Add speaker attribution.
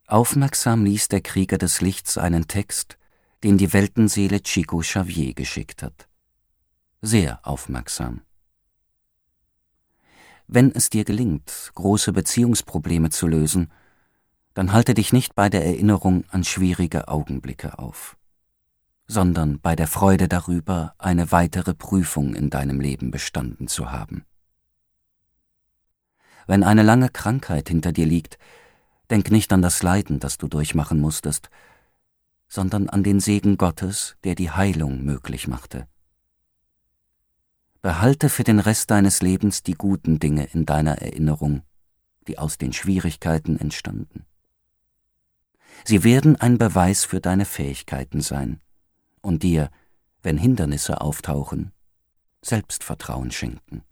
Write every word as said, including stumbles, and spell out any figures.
Speaker 1: Aufmerksam liest der Krieger des Lichts einen Text, den die Weltenseele Chico Xavier geschickt hat. Sehr aufmerksam. Wenn es dir gelingt, große Beziehungsprobleme zu lösen, dann halte dich nicht bei der Erinnerung an schwierige Augenblicke auf, sondern bei der Freude darüber, eine weitere Prüfung in deinem Leben bestanden zu haben. Wenn eine lange Krankheit hinter dir liegt, denk nicht an das Leiden, das du durchmachen musstest, sondern an den Segen Gottes, der die Heilung möglich machte. Behalte für den Rest deines Lebens die guten Dinge in deiner Erinnerung, die aus den Schwierigkeiten entstanden. Sie werden ein Beweis für deine Fähigkeiten sein und dir, wenn Hindernisse auftauchen, Selbstvertrauen schenken.